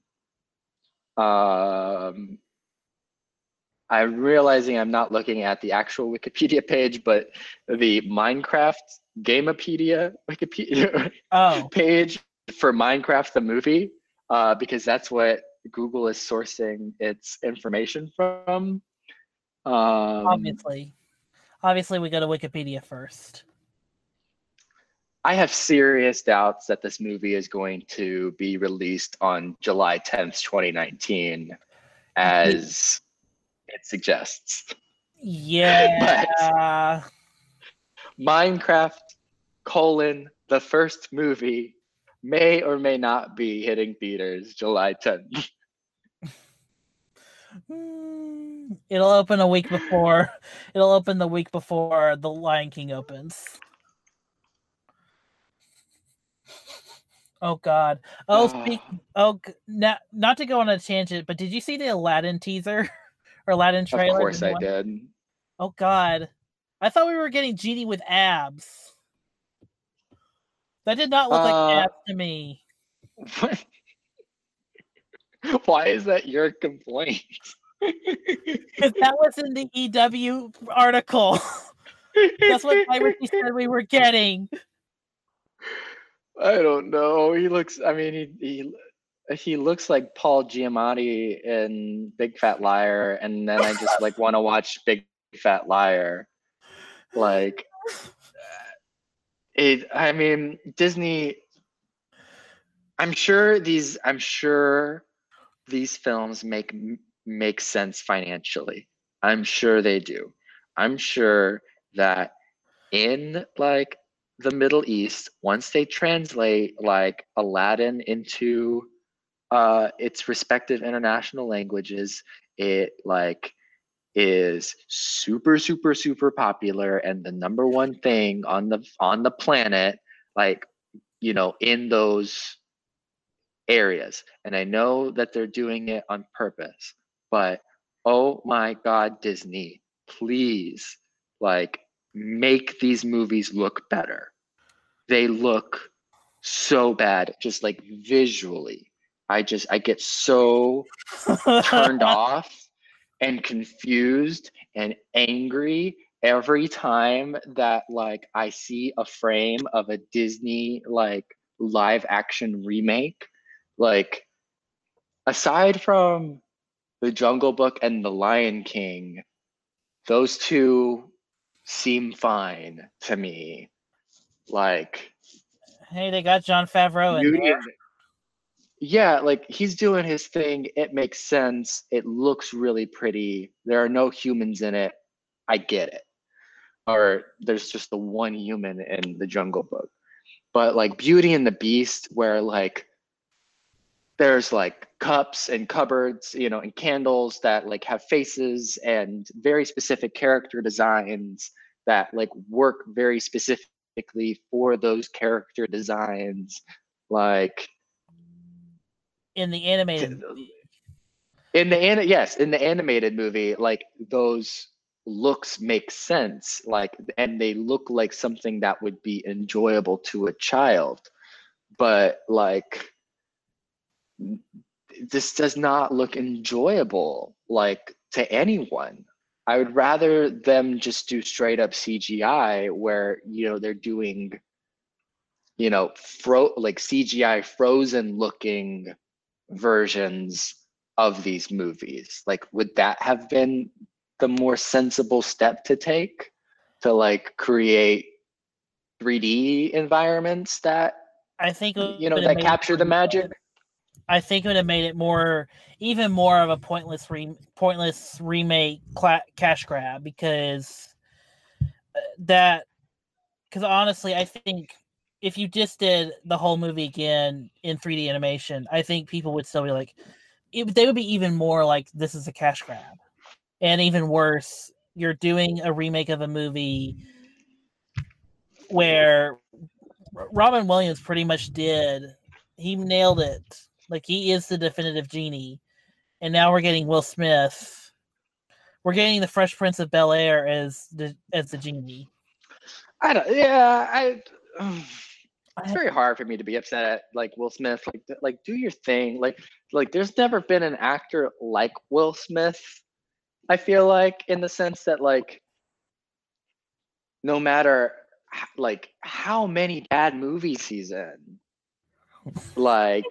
I'm realizing I'm not looking at the actual Wikipedia page, but the Minecraft Gamepedia Wikipedia page for Minecraft the movie, because that's what Google is sourcing its information from. Obviously, we go to Wikipedia first. I have serious doubts that this movie is going to be released on July 10th, 2019, as it suggests. Yeah. But Minecraft, the first movie, may or may not be hitting theaters July 10th. It'll open a week before. It'll open the week before The Lion King opens. Oh God! Not to go on a tangent, but did you see the Aladdin teaser or Aladdin trailer? Of course, I did. Oh God! I thought we were getting Genie with abs. That did not look like abs to me. What? Why is that your complaint? Because that was in the EW article. That's what Guy Ritchie said we were getting. I don't know. He looks. I mean, he looks like Paul Giamatti in Big Fat Liar, and then I just like want to watch Big Fat Liar. Like, I mean, Disney. I'm sure these films make sense financially. I'm sure they do. I'm sure that in like the Middle East, once they translate like Aladdin into its respective international languages, it like is super super super popular and the number one thing on the planet, like, you know, in those areas. And I know that they're doing it on purpose, but oh my God, Disney, please, like, make these movies look better. They look so bad, just like visually. I get so turned off and confused and angry every time that like I see a frame of a Disney like live action remake. Like, aside from The Jungle Book and The Lion King, those two seem fine to me. Like, hey, they got Jon Favreau in there. Yeah, like he's doing his thing. It makes sense. It looks really pretty. There are no humans in it. I get it. Or there's just the one human in The Jungle Book. But like Beauty and the Beast, where like there's like cups and cupboards, you know, and candles that like have faces and very specific character designs that like work very specifically for those character designs. Like in the animated in the animated movie, like those looks make sense, like, and they look like something that would be enjoyable to a child. But like, this does not look enjoyable like to anyone. I would rather them just do straight up CGI where, you know, they're doing, you know, like CGI frozen looking versions of these movies. Like, would that have been the more sensible step to take, to like create 3D environments that, I think, you know, that capture the magic? I think it would have made it even more of a pointless remake cash grab, because honestly, I think if you just did the whole movie again in 3D animation, I think people would still be like, they would be even more like, this is a cash grab. And even worse, you're doing a remake of a movie where Robin Williams pretty much he nailed it. Like, he is the definitive genie. And now we're getting Will Smith. We're getting the Fresh Prince of Bel-Air as the genie. It's very hard for me to be upset at like Will Smith. Like do your thing. Like there's never been an actor like Will Smith, I feel like, in the sense that like no matter like how many bad movies he's in, like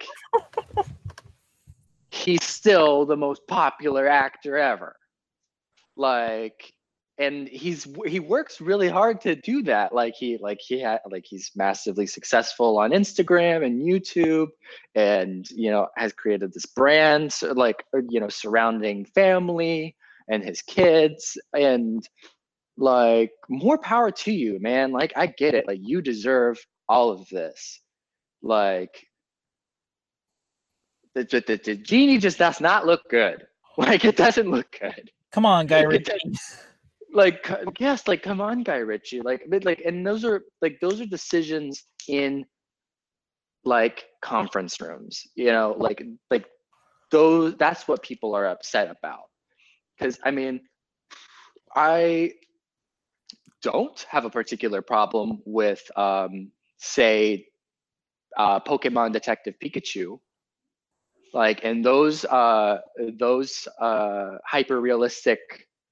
he's still the most popular actor ever. Like, and he works really hard to do that. He's massively successful on Instagram and YouTube, and, you know, has created this brand, like, you know, surrounding family and his kids, and like, more power to you, man. Like, I get it. Like, you deserve all of this. Like, the genie just does not look good. Like, it doesn't look good. Come on, Guy Ritchie. Like, yes, like, come on, Guy Ritchie. Like, and those are decisions in like conference rooms, you know, like those, that's what people are upset about. Because I mean, I don't have a particular problem with say Pokemon Detective Pikachu. Like, and those hyper realistic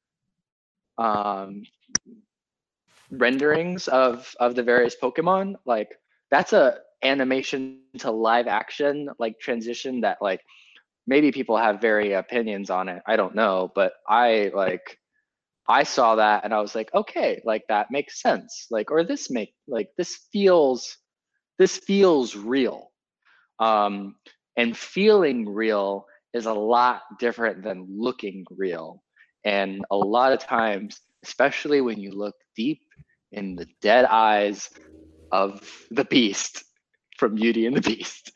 renderings of the various Pokemon, like that's a animation to live action like transition that like maybe people have very opinions on it. I don't know, but I saw that and I was like, okay, like that makes sense. Like, or this feels real. And feeling real is a lot different than looking real. And a lot of times, especially when you look deep in the dead eyes of the beast from Beauty and the Beast,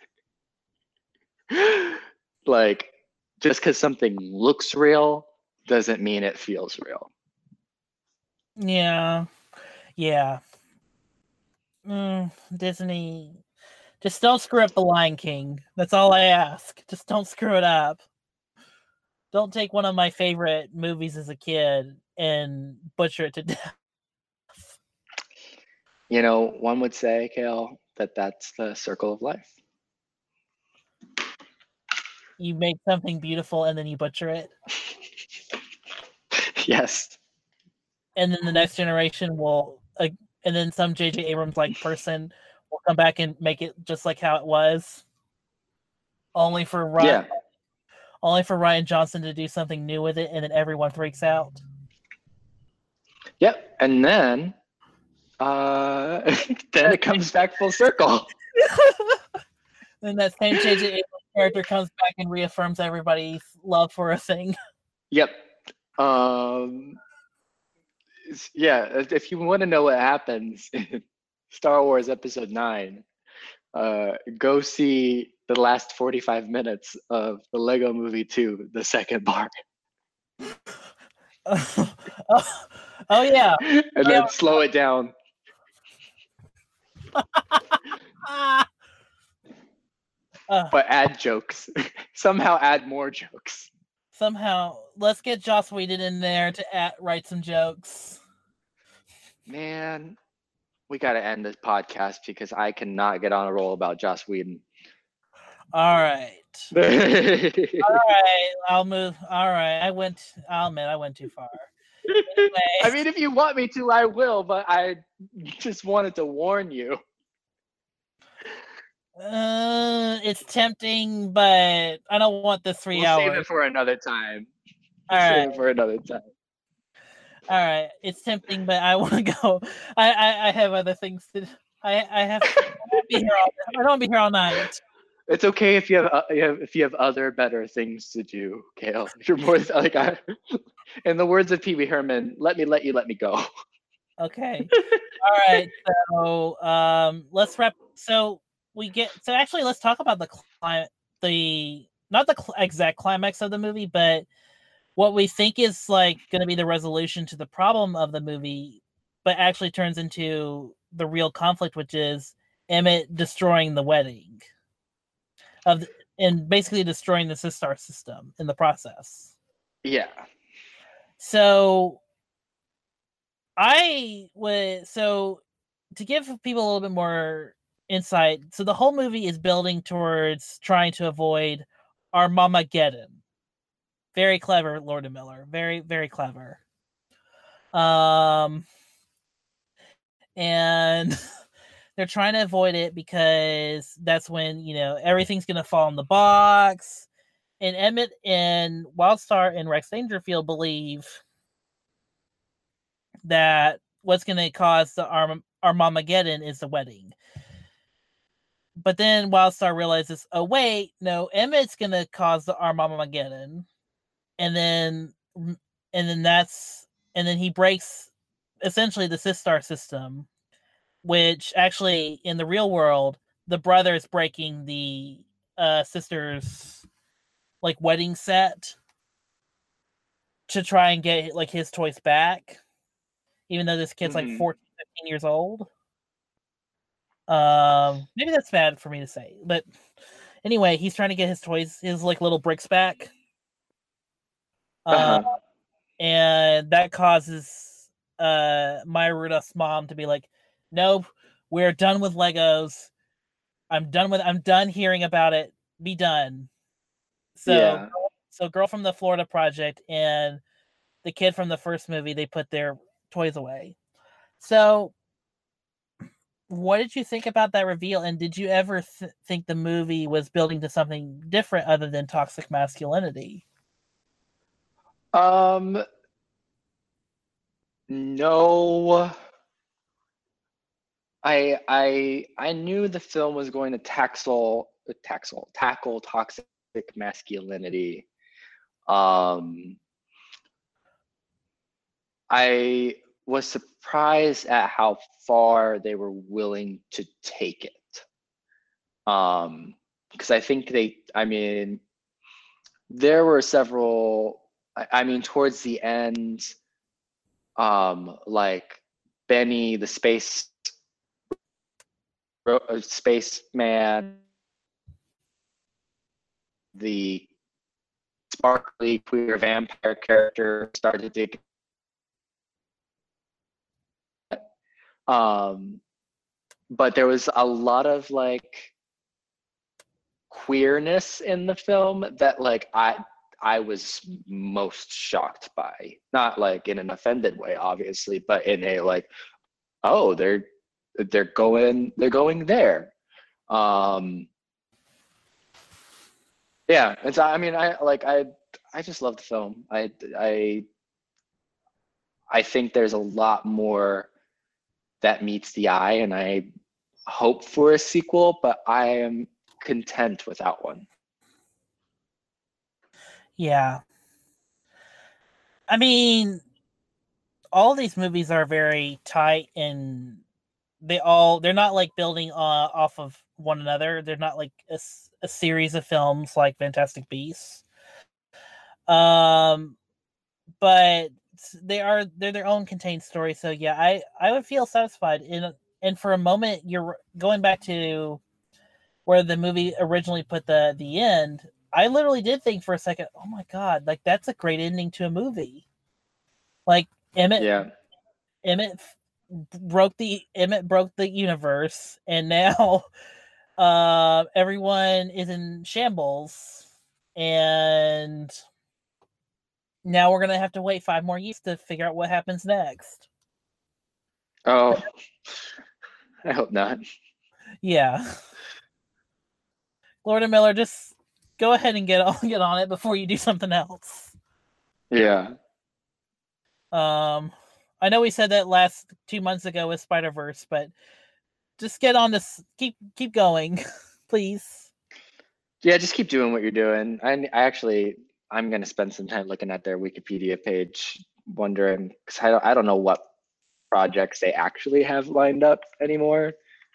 like just because something looks real doesn't mean it feels real. Yeah. Disney, just don't screw up The Lion King. That's all I ask. Just don't screw it up. Don't take one of my favorite movies as a kid and butcher it to death. You know, one would say, Kale, that that's the circle of life. You make something beautiful and then you butcher it. Yes. And then the next generation will, and then some J.J. Abrams like person will come back and make it just like how it was. Only for Ryan Johnson to do something new with it, and then everyone freaks out. Yep, and then it comes back full circle. Then that same J.J. Abrams character comes back and reaffirms everybody's love for a thing. Yep. Yeah, if you want to know what happens in Star Wars Episode 9, go see the last 45 minutes of the Lego Movie 2, the second part. Oh yeah. And then slow it down. But add jokes. Somehow add more jokes. Somehow, let's get Joss Whedon in there to write some jokes. Man, we got to end this podcast because I cannot get on a roll about Joss Whedon. All right. All right. I'll move. All right. I'll admit I went too far. Anyway. I mean, if you want me to, I will, but I just wanted to warn you. It's tempting, but I don't want the 3 hours. Save it for another time. All right. Save it for another time. All right, it's tempting, but I want to go. I have other things to. I don't want to be here all night. It's okay if you have other better things to do, Kale. You're more like in the words of Pee Wee Herman, let me go. Okay. All right. So let's wrap. Actually, let's talk about not the exact climax of the movie, but what we think is like going to be the resolution to the problem of the movie, but actually turns into the real conflict, which is Emmett destroying the wedding and basically destroying the Sistar system in the process. Yeah. So to give people a little bit more insight, so the whole movie is building towards trying to avoid Armageddon. Very clever, Lord and Miller. Very, very clever. And they're trying to avoid it because that's when, everything's going to fall in the box. And Emmett and Wildstar and Rex Dangerfield believe that what's going to cause the Armageddon is the wedding. But then Wildstar realizes, oh, wait, no, Emmett's going to cause the Armageddon. And then he breaks essentially the Sistar system, which actually in the real world, the brother is breaking the sister's like wedding set to try and get like his toys back, even though this kid's like 14, 15 years old. Maybe that's bad for me to say, but anyway, he's trying to get his toys, his like little bricks back. And that causes Maya Rudolph's mom to be like, nope, we're done with Legos. I'm done hearing about it. Be done. So, Yeah. so Girl from the Florida Project and the kid from the first movie, they put their toys away. So, what did you think about that reveal? And did you ever think the movie was building to something different other than toxic masculinity? No. I knew the film was going to tackle toxic masculinity. I was surprised at how far they were willing to take it. Because I think there were several, towards the end, like Benny, the spaceman, the sparkly queer vampire character started to but there was a lot of like queerness in the film that like I was most shocked by, not like in an offended way obviously, but in a like, oh, they're going there. Yeah, it's I just love the film. I think there's a lot more that meets the eye, and I hope for a sequel, but I am content without one. Yeah. I mean, all these movies are very tight, and they're not like building off of one another. They're not like a series of films like Fantastic Beasts. But they're their own contained story. So yeah, I would feel satisfied. And for a moment, you're going back to where the movie originally put the end. I literally did think for a second, oh my god, like that's a great ending to a movie. Like Emmett broke the universe, and now everyone is in shambles, and now we're gonna have to wait 5 more years to figure out what happens next. Oh, I hope not. Yeah. Lord and Miller, just go ahead and get on it before you do something else. Yeah. I know we said that 2 months ago with Spider-Verse, but just get on this. Keep going, please. Yeah, just keep doing what you're doing. I'm gonna spend some time looking at their Wikipedia page, wondering, because I don't know what projects they actually have lined up anymore.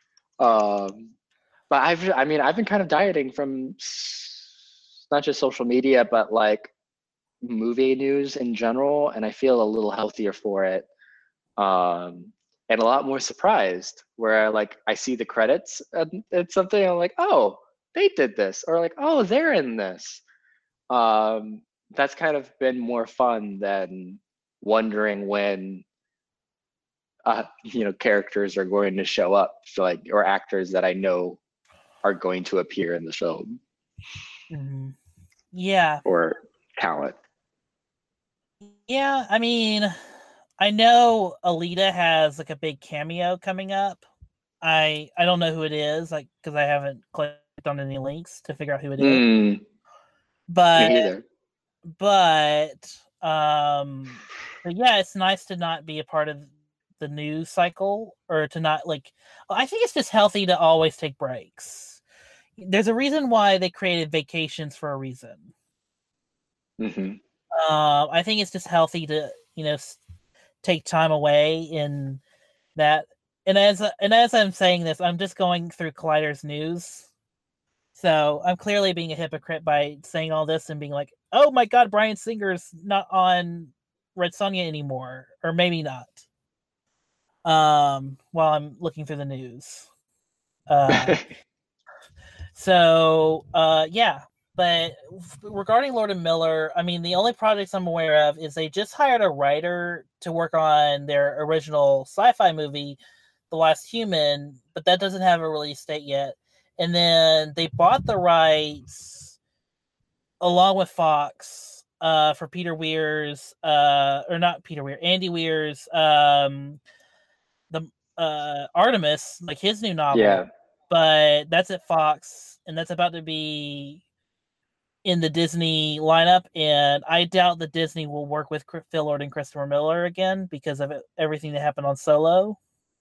But I've been kind of dieting from not just social media, but like movie news in general, and I feel a little healthier for it, and a lot more surprised. Where like I see the credits and it's something I'm like, oh, they did this, or like, oh, they're in this. That's kind of been more fun than wondering when characters are going to show up, or actors that I know are going to appear in the film. Mm-hmm. Yeah. Or talent. Yeah, I mean, I know Alita has like a big cameo coming up. I don't know who it is, like, because I haven't clicked on any links to figure out who it is. But me either. But yeah, it's nice to not be a part of the news cycle, or to not like. I think it's just healthy to always take breaks. There's a reason why they created vacations for a reason. Mm-hmm. I think it's just healthy to take time away in that. And as I'm saying this, I'm just going through Collider's news. So I'm clearly being a hypocrite by saying all this and being like, oh my god, Bryan Singer's not on Red Sonja anymore. Or maybe not. While I'm looking through the news. Yeah. But regarding Lord and Miller, I mean, the only projects I'm aware of is they just hired a writer to work on their original sci-fi movie, The Last Human, but that doesn't have a release date yet. And then they bought the rights along with Fox, for Peter Weir's, or not Peter Weir, Andy Weir's, the Artemis, like his new novel. Yeah. But that's at Fox, and that's about to be in the Disney lineup. And I doubt that Disney will work with Phil Lord and Christopher Miller again because of everything that happened on Solo.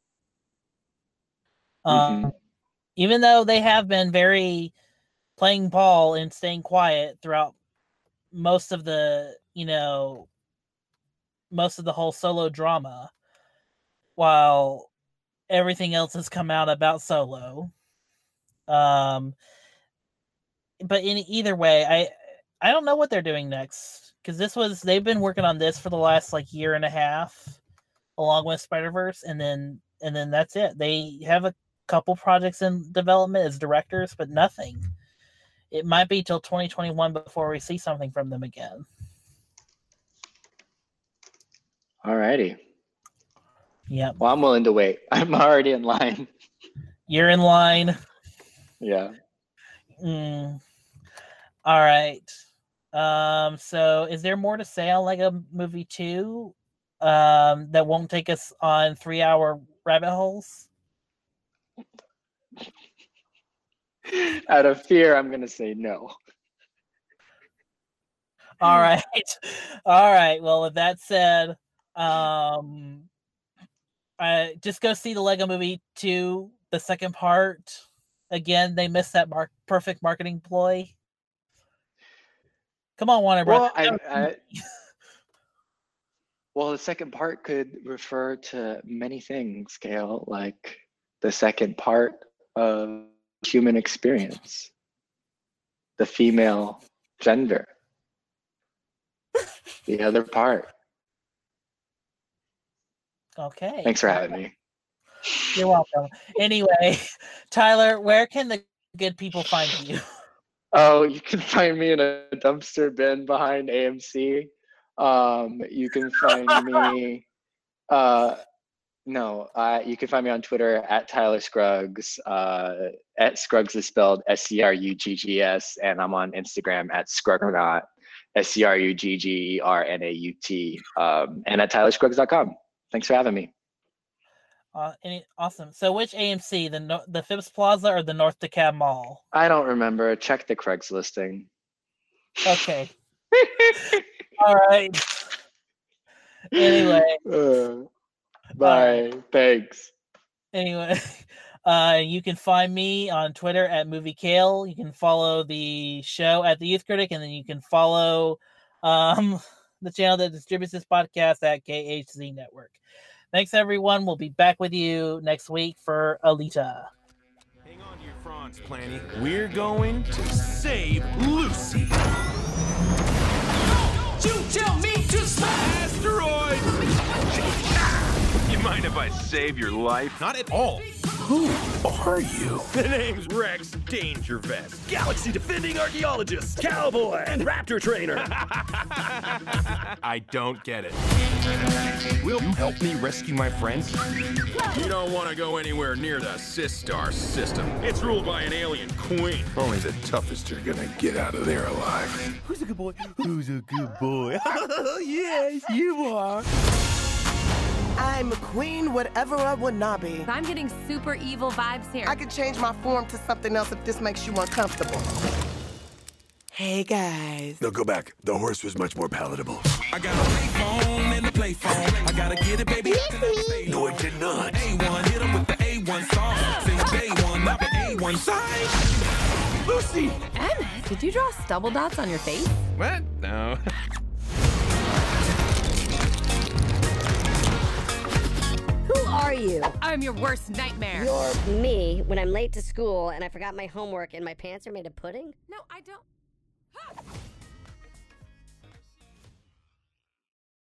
Even though they have been very playing ball and staying quiet throughout most of the, most of the whole Solo drama, while everything else has come out about Solo. But in either way, I don't know what they're doing next, because they've been working on this for the last year and a half, along with Spider-Verse, and then that's it. They have a couple projects in development as directors, but nothing. It might be till 2021 before we see something from them again. Alrighty. Yeah. Well, I'm willing to wait. I'm already in line. You're in line. Yeah. All right. So is there more to say on Lego Movie 2 that won't take us on 3-hour rabbit holes? Out of fear, I'm going to say no. All right. All right. Well, with that said, just go see the Lego Movie 2, the second part. Again, they missed that perfect marketing ploy. Come on, Warner Bros. Well, the second part could refer to many things, Gail, like the second part of human experience, the female gender, the other part. Okay. Thanks for having me. You're welcome. Anyway, Tyler, where can the good people find you? Oh, you can find me in a dumpster bin behind AMC. You can find me. You can find me on Twitter at Tyler Scruggs. At Scruggs is spelled SCRUGGS, and I'm on Instagram at Scruggernaut, SCRUGGERNAUT, and at TylerScruggs.com. Thanks for having me. Awesome. So, which AMC, the Phipps Plaza or the North DeKalb Mall? I don't remember. Check the Craig's listing. Okay. All right. Anyway. Bye. Thanks. Anyway, you can find me on Twitter at MovieKale. You can follow the show at The Youth Critic, and then you can follow the channel that distributes this podcast at KHZ Network. Thanks, everyone. We'll be back with you next week for Alita. Hang on to your fronts, Planny. We're going to save Lucy. You tell me to smash asteroids! You mind if I save your life? Not at all. Who are you? The name's Rex Dangervest, galaxy defending archaeologist, cowboy, and raptor trainer. I don't get it. Will you help me rescue my friends? You don't want to go anywhere near the Sistar system. It's ruled by an alien queen. Only the toughest are gonna get out of there alive. Who's a good boy? Who's a good boy? Yes, you are. I'm a queen, whatever I would not be. I'm getting super evil vibes here. I could change my form to something else if this makes you uncomfortable. Hey, guys. No, go back. The horse was much more palatable. I got a payphone and a play phone. I gotta get it, baby. No, it did not. A1, hit him with the A1 song. Sing day one, not the A1 side. Lucy! Emmett, did you draw stubble dots on your face? What? No. Who are you? I'm your worst nightmare. You're me when I'm late to school and I forgot my homework and my pants are made of pudding? No, I don't.